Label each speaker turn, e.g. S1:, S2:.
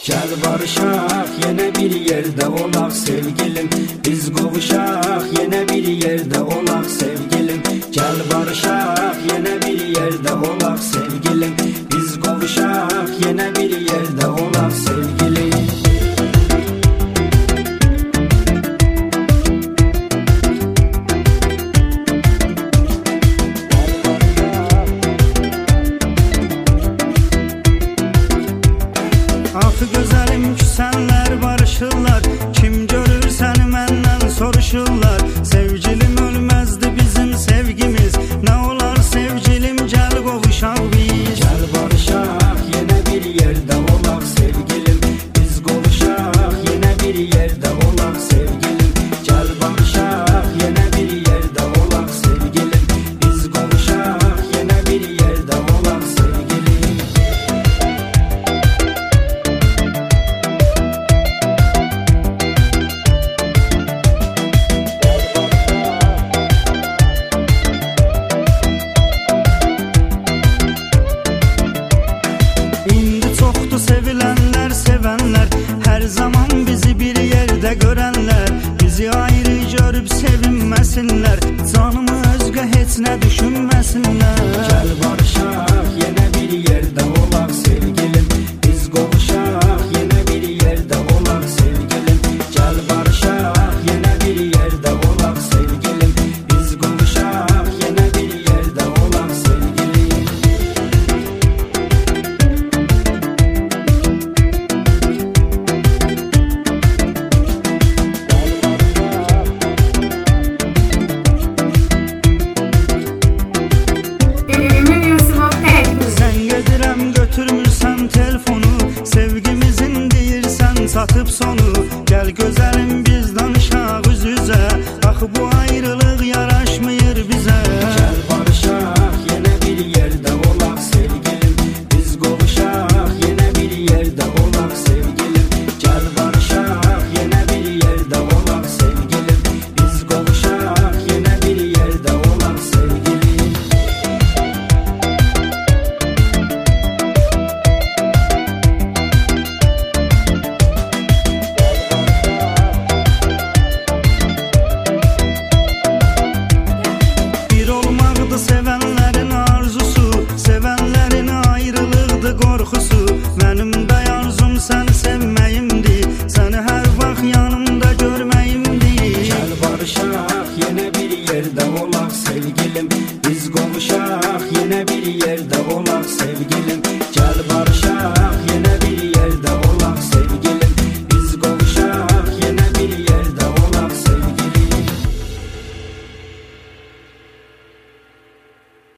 S1: Gel barışaq, yenə bir yerdə olaq sevgilim. Biz qovuşaq, yenə bir yerdə olaq sevgilim. Gel barışaq, yenə bir yerdə olaq sevgilim. Biz qovuşaq, yenə bir yerdə olaq sevgilim.
S2: Axı gözəlim küsənlər barışırlar, kim görür səni məndən soruşurlar. Sevgilim ölməzdi bizim sevgimiz, nə olar sevgilim gəl qovuşaq biz.
S1: Gel barışaq, yenə bir yerdə olaq sevgilim. Biz qovuşaq, yenə bir yerdə olaq sevgilim. Gel barışaq, yenə bir yerdə olaq sevgilim. Biz qovuşaq, yenə bir yerdə olaq sevgilim.
S2: İndi çoxdur sevilənlər, sevənlər, hər zaman bizi bir yerdə görənlər. Bizi ayrı görüb sevinməsinlər, canımı özgə heç nə düşünməsinlər.
S1: Gel barışaq, yenə bir yerdə olaq sevgilim. Biz qovuşaq, yenə bir yerdə olaq sevgilim. Gel barışaq, yenə bir yerdə olaq sevgilim. Biz qovuşaq, yenə bir yerdə olaq sevgilim.
S2: Sən gedirəm götürmürsən telefonu, sevgimizin deyirsən satıb sonu. Gəl gözəlim biz danışaq üz-üzə, axı bu ayrılıq yaraşmır bizə.
S1: Gel barışaq, yenə bir yerdə olaq sevgilim. Biz qovuşaq, yenə bir yerdə olaq sevgilim. Gel barışaq, yenə bir yerdə olaq sevgilim. Biz qovuşaq, yenə bir yerdə olaq sevgilim.
S2: Bir olmaqdı sevənlərin arzusu, sevənlərin ayrılıqdı qorxusu. Mənim